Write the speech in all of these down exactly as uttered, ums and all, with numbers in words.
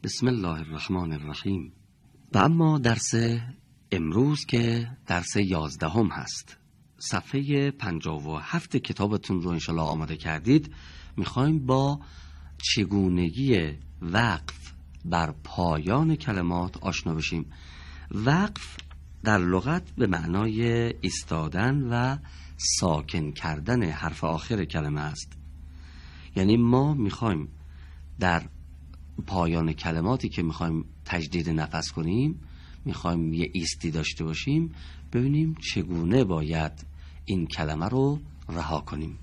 بسم الله الرحمن الرحیم. و اما درس امروز که درس یازدهم هست، صفحه پنجاه و هفت کتابتون رو انشالله آماده کردید. میخوایم با چگونگی وقف بر پایان کلمات آشنا بشیم. وقف در لغت به معنای ایستادن و ساکن کردن حرف آخر کلمه است. یعنی ما میخوایم در پایان کلماتی که میخوایم تجدید نفس کنیم، میخوایم یه ایستی داشته باشیم، ببینیم چگونه باید این کلمه رو رها کنیم.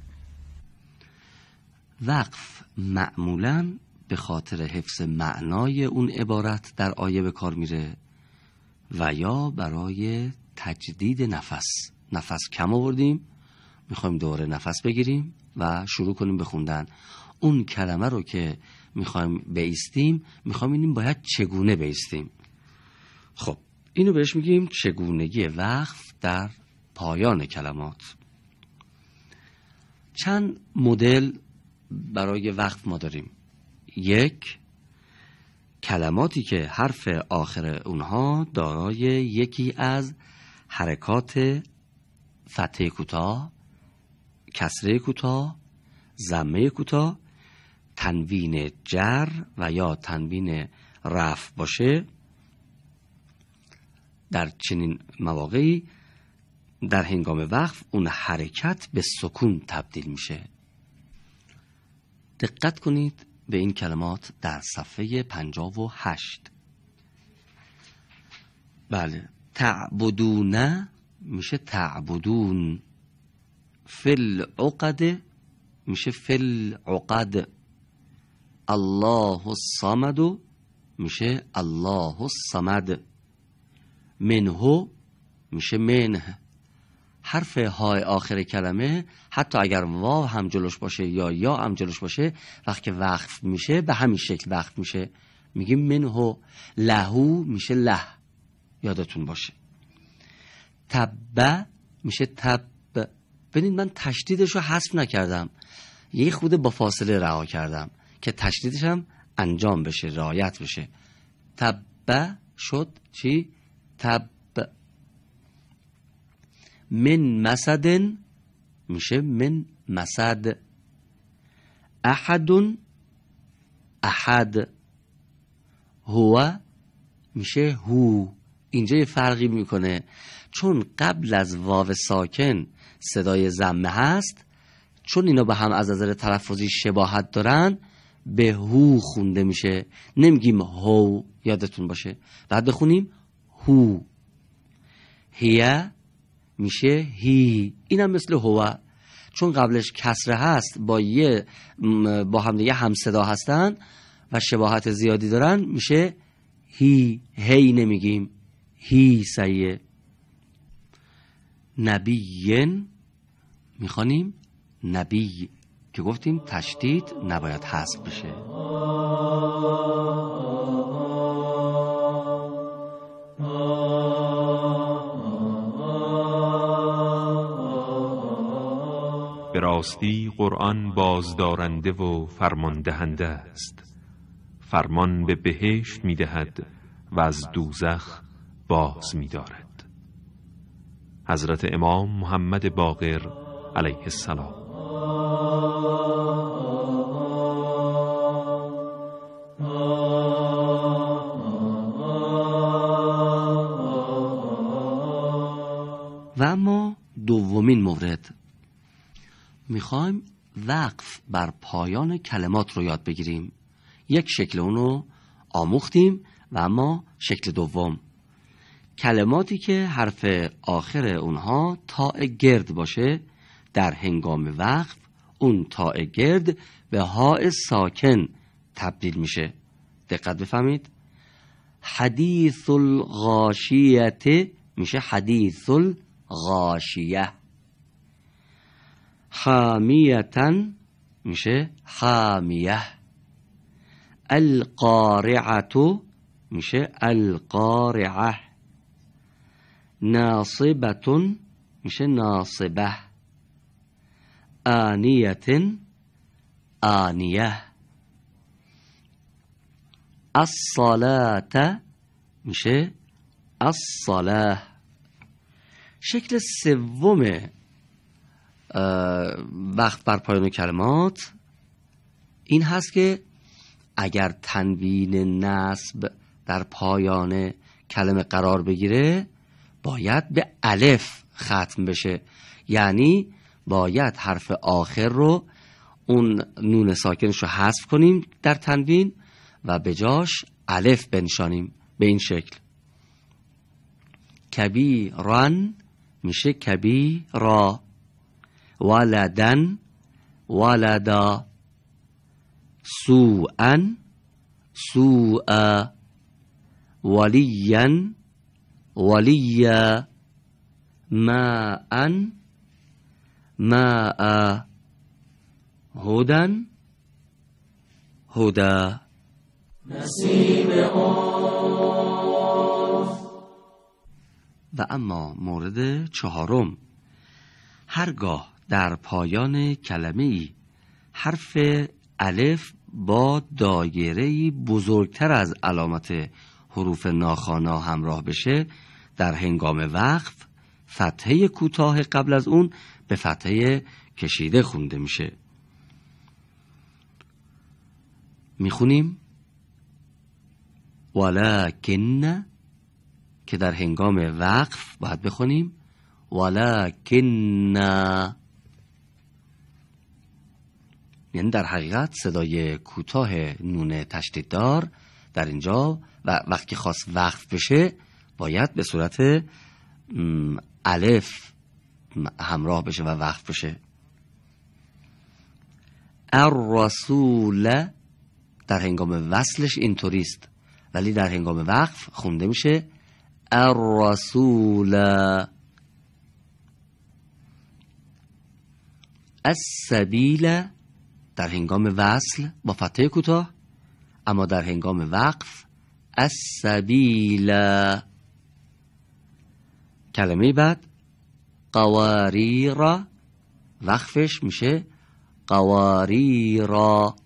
وقف معمولاً به خاطر حفظ معنای اون عبارت در آیه به کار میره و یا برای تجدید نفس. نفس کم آوردیم، میخوایم دوباره نفس بگیریم و شروع کنیم به خوندن. اون کلمه رو که میخوایم بایستیم، میخوایم ببینیم باید چگونه بایستیم. خب اینو بهش میگیم چگونگی وقف در پایان کلمات. چند مدل برای وقف ما داریم. یک، کلماتی که حرف آخر اونها دارای یکی از حرکات فتحه کوتاه، کسره کوتاه، ضمه کوتاه، تنوین جر و یا تنوین رفع باشه. در چنین مواقعی در هنگام وقف اون حرکت به سکون تبدیل میشه. دقت کنید به این کلمات در صفحه پنجاه و هشت. بله، تعبدون میشه تعبدون، فل عقد میشه فل عقد، الله الصمد میشه الله الصمد، منه میشه منه. حرف های آخر کلمه حتی اگر واو هم جلوش باشه یا یا هم جلوش باشه، وقتی وقف میشه به همین شکل وقف میشه. میگیم منه. لهو میشه له، یادتون باشه. تب میشه تب. ببینید من تشدیدش رو حذف نکردم، یه خود با فاصله رها کردم که تشدیدش هم انجام بشه، رعایت بشه. تب شد چی؟ تب. من مسدن میشه من مسد. احدن احد. هو میشه هو. اینجا یه فرقی میکنه، چون قبل از واو ساکن صدای ضمه هست، چون اینا به هم از نظر تلفظی شباهت دارن، به هو خونده میشه، نمیگیم هو. یادتون باشه بعد بخونیم هو. هیه میشه هی. اینم مثل هو، چون قبلش کسره هست، با یه با هم دیگه هم صدا هستن و شباهت زیادی دارن، میشه هی. هی نمیگیم، هی سیه. نبیین میخوانیم نبی، که گفتیم تشدید نباید حذف بشه. به راستی قرآن بازدارنده و فرمان دهنده است، فرمان به بهشت میدهد و از دوزخ باز میدارد. حضرت امام محمد باقر علیه السلام. و اما دومین مورد، میخوایم وقف بر پایان کلمات رو یاد بگیریم. یک شکل اونو آموختیم و اما شکل دوم، کلماتی که حرف آخر اونها تاء گرد باشه، در هنگام وقف اون تاء گرد به هاء ساکن تبدیل میشه. دقت بفهمید. حدیث الغاشیه میشه حدیث الغاشیه. حامیتن میشه حامیه. القارعه میشه القارعه. ناصبتن میشه ناصبه. آنیه آنیه. الصلاة میشه الصلاة. شکل سوم وقف بر پایان کلمات این هست که اگر تنوین نصب در پایان کلمه قرار بگیره باید به الف ختم بشه، یعنی باید حرف آخر رو اون نون ساکنش رو حذف کنیم در تنوین و به جاش الف بنشانیم. به این شکل کبیران میشه کبیرا، ولدن ولدا، سوءا سوءا، وليا وليا، ماء ماء، هدى هدى. نسیم و اما مورد چهارم، هرگاه در پایان کلمه‌ای حرف الف با دایره‌ای بزرگتر از علامت حروف ناخوانا همراه بشه، در هنگام وقف فتحه کوتاه قبل از اون به فتحه کشیده خونده میشه. میخونیم ولکن، که در هنگام وقف باید بخونیم ولکن، یعنی در حقیقت صدای کوتاه نون تشدیددار در اینجا و وقتی خواست وقف بشه باید به صورت الف همراه بشه و وقف بشه. الرسول در هنگام وصلش اینطوریست، ولی در هنگام وقف خونده میشه الرسول. السبیل در هنگام وصل با فتحه کوتاه، اما در هنگام وقف السبیل. کلمه بعد قواریر، وقفش میشه قواریرا.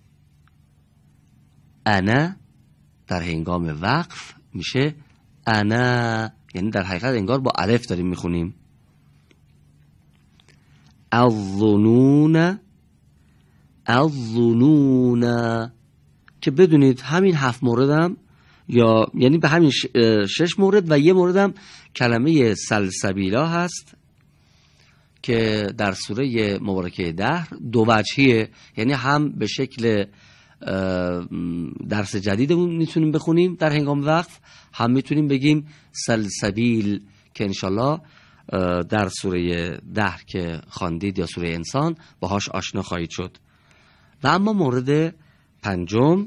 انا در هنگام وقف میشه انا، یعنی در حقیقت انگار با الف داریم میخونیم. الظنون الظنون، که بدونید همین هفت موردم یا یعنی به همین شش مورد و یه موردم کلمه سلسبیلا هست که در سوره مبارکه دهر دو وجهیه، یعنی هم به شکل درس جدیدمون میتونیم بخونیم در هنگام وقف، هم میتونیم بگیم سلسبیل که انشالله در سوره دهر که خواندید یا سوره انسان باهاش آشنا خواهید شد. و اما مورد پنجم،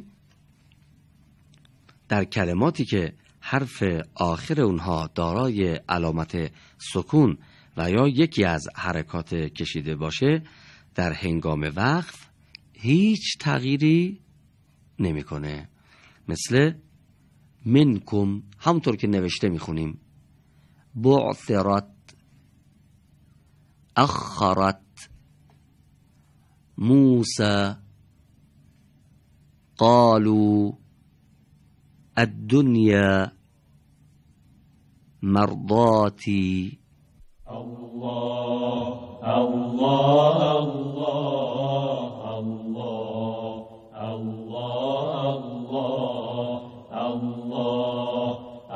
در کلماتی که حرف آخر اونها دارای علامت سکون و یا یکی از حرکات کشیده باشه، در هنگام وقف هیچ تغییری نمیکنه. مثل منکم، همونطور که نوشته میخونیم بعثرت، اخرت، موسى، قالوا، الدنيا، مرضاتي. الله الله الله الله الله الله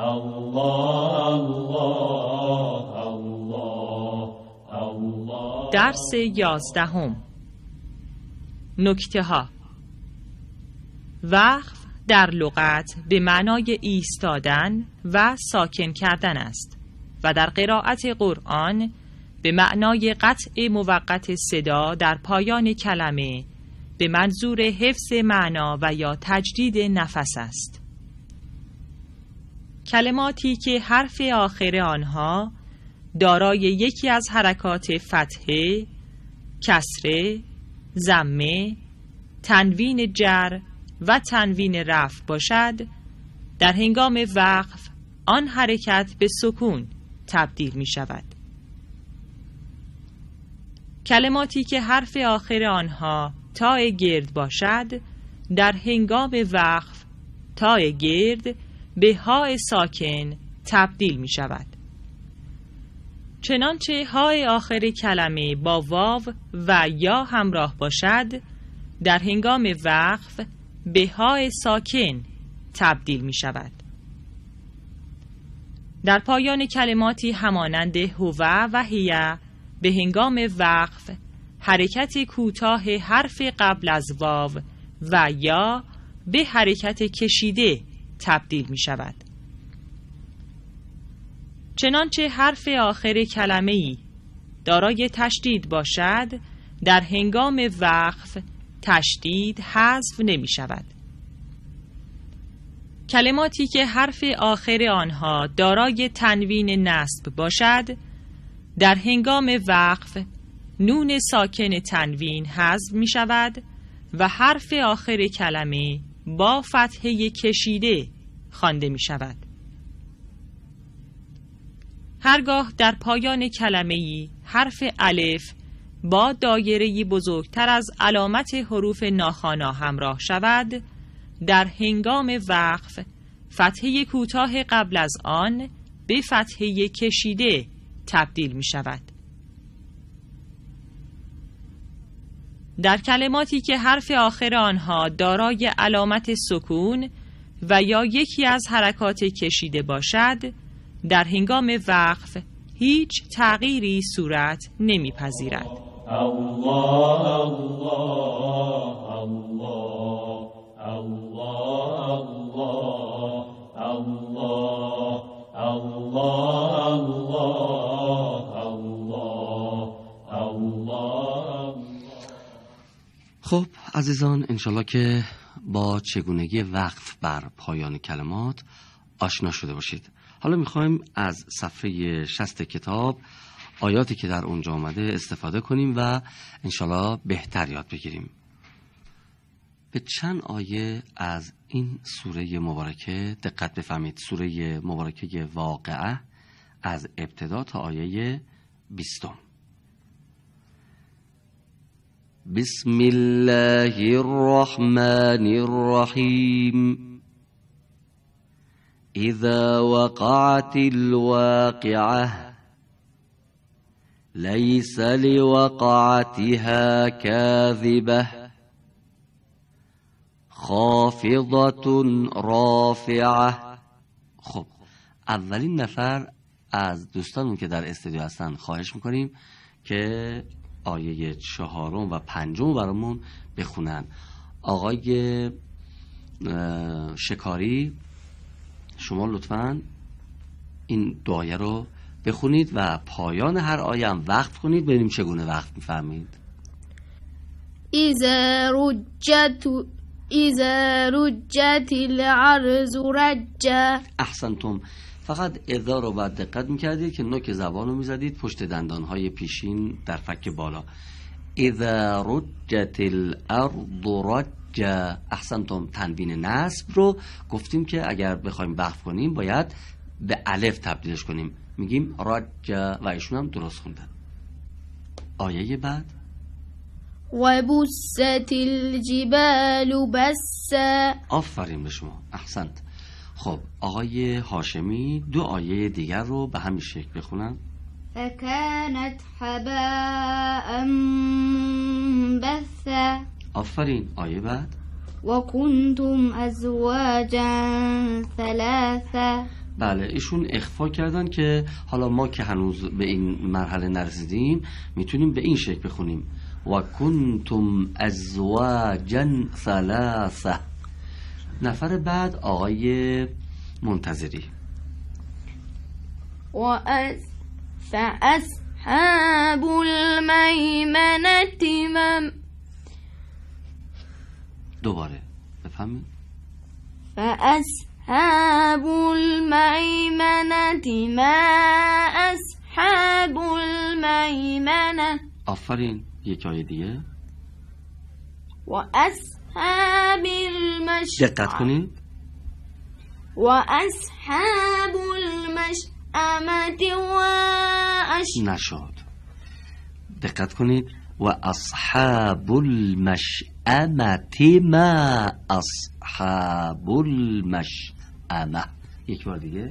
الله الله. درس یازدهم. نکته ها. وقف در لغت به معنای ایستادن و ساکن کردن است و در قرائت قرآن به معنای قطع موقت صدا در پایان کلمه به منظور حفظ معنا و یا تجدید نفس است. کلماتی که حرف آخر آنها دارای یکی از حرکات فتحه، کسره، ضمه، تنوین جر و تنوین رفع باشد، در هنگام وقف آن حرکت به سکون تبدیل می شود. کلماتی که حرف آخر آنها تاء گرد باشد، در هنگام وقف تا گرد به های ساکن تبدیل می شود. چنانچه های آخر کلمه با واو و یا همراه باشد، در هنگام وقف به های ساکن تبدیل می شود. در پایان کلماتی همانند هو و هیه به هنگام وقف حرکت کوتاه حرف قبل از واو و یا به حرکت کشیده تبدیل می شود. چنانچه حرف آخر کلمه‌ای دارای تشدید باشد، در هنگام وقف تشدید حذف نمی شود. کلماتی که حرف آخر آنها دارای تنوین نصب باشد، در هنگام وقف نون ساکن تنوین حذف می شود و حرف آخر کلمه با فتحه کشیده خوانده می شود. هرگاه در پایان کلمه‌ای حرف الف با دایره‌ای بزرگتر از علامت حروف ناخوانا همراه شود، در هنگام وقف فتحه کوتاه قبل از آن به فتحه کشیده تبدیل می شود. در کلماتی که حرف آخر آنها دارای علامت سکون و یا یکی از حرکات کشیده باشد، در هنگام وقف هیچ تغییری صورت نمی‌پذیرد. الله الله الله الله الله الله الله. خب عزیزان، انشالله که با چگونگی وقف بر پایان کلمات آشنا شده باشید. حالا میخوایم از صفحه شصت کتاب آیاتی که در اونجا آمده استفاده کنیم و انشالله بهتر یاد بگیریم. به چند آیه از این سوره مبارکه دقت بفرمید. سوره مبارکه واقعه از ابتدا تا آیه بیستم. بسم الله الرحمن الرحیم. إذا وقعت الواقعة ليس لوقعتها كاذبة خافضة رافعة. خب اولین نفر از دوستانمون که در استودیو هستن خواهش میکنیم که آیه چهارم و پنجم برامون بخونن. آقای شکاری شما لطفاً این دعایه رو بخونید و پایان هر آیه هم وقف کنید، ببینیم چگونه وقف می‌فرمایید. اذا رجت اذا رجت الارض رجا. احسنتم. فقط اذا رو باید دقت می‌کردید که نوک زبان رو می‌زدید پشت دندان‌های پیشین در فک بالا. اذا رجت الارض رجا. احسنتم. تنوین نصب رو گفتیم که اگر بخوایم وقف کنیم باید به الف تبدیلش کنیم، میگیم رجا و ایشون هم درست خوندن. آیه بعد و بست الجبال بسا. آفرین به شما، احسنت. خب آقای هاشمی دو آیه دیگر رو به همین شکل بخونن. فکانت حباء منبثا. آفرین. آیه بعد و کنتم ازواجا ثلاثا. بله ایشون اخفا کردن که حالا ما که هنوز به این مرحله نرسیدیم میتونیم به این شکل بخونیم و کنتم ازواجا ثلاثه. نفر بعد آقای منتظری. و از فاصحاب المیمنه من. دوباره بفهمید. فاصحاب المیمنه ما اصحاب المیمنه. آفرین. یک آیه دیگه. و اصحاب المشأمة. دقت کنید. و اصحاب المشأمة و اش نشد. دقت کنید. و اصحاب المشأمة ما اصحاب المشأمه. یک بار دیگه.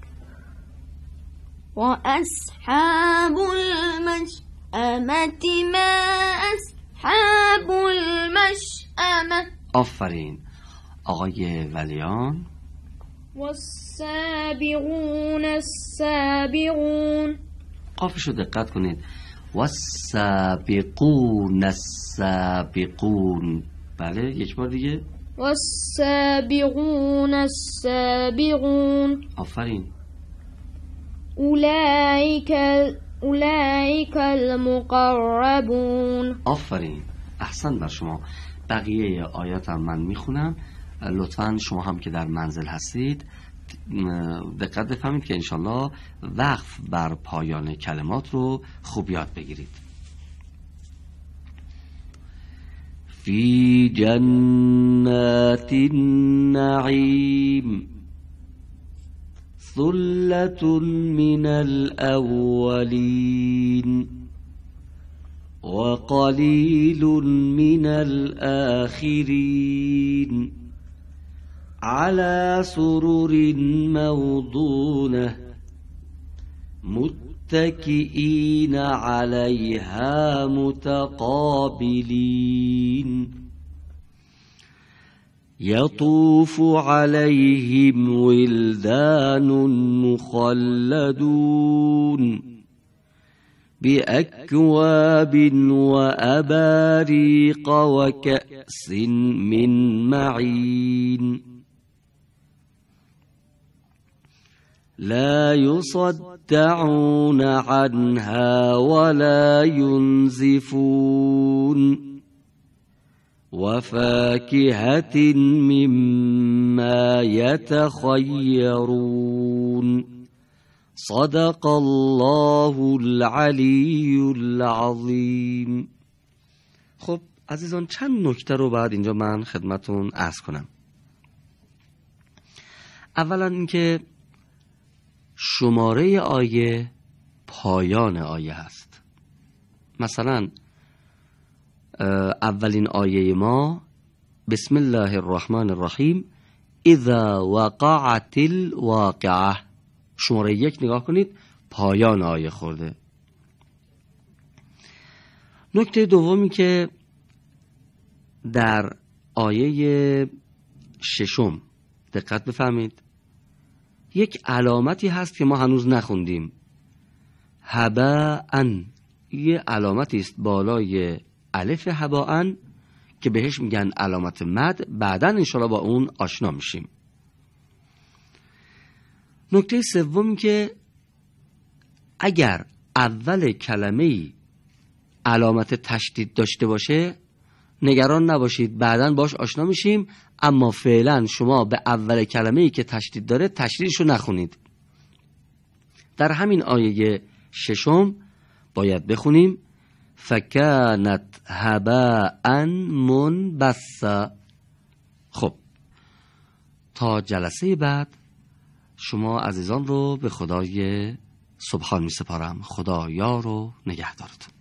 و اصحاب المشأمه ما اصحاب المشأمه. آفرین آقای ولیان. و السابقون السابقون. قافش رو دقت کنید. و السابقون السابقون. بله یک بار دیگه. و السابقون السابقون. آفرین. اولئک اولئک المقربون. آفرین احسن بر شما. بقیه آیات هم من میخونم، لطفاً شما هم که در منزل هستید دقت بفهمید که انشالله وقف بر پایان کلمات رو خوب یاد بگیرید. فی جنات النعیم ثلة من الأولین وقلیل من الآخرین على سرر موضونة متكئين عليها متقابلين يطوف عليهم ولدان مخلدون بأكواب وأباريق وكأس من معين لا يصدعون عنها ولا ينزفون وفاكهة مما يتخيرون صدق الله العلی العظیم. خب عزیزان چند نکته رو بعد اینجا من خدمتون عرض کنم. اولا اینکه شماره آیه پایان آیه هست. مثلا اولین آیه ما بسم الله الرحمن الرحیم اذا وقعت الواقعه، شماره یک نگاه کنید پایان آیه خورده. نکته دومی که در آیه ششم دقت بفهمید، یک علامتی هست که ما هنوز نخوندیم. هباءن، یه علامتی است بالای الف هباءن که بهش میگن علامت مد. بعداً انشاءالله با اون آشنا میشیم. نکته سوم که اگر اول کلمه‌ای علامت تشدید داشته باشه نگران نباشید، بعداً باش آشنا میشیم، اما فعلا شما به اول کلمه‌ای که تشدید داره تشدیدشو نخونید. در همین آیه ششم باید بخونیم فکانت هباء منبثا. خب تا جلسه بعد شما عزیزان رو به خدای سبحان می سپارم. خدا یار و نگهدارتون.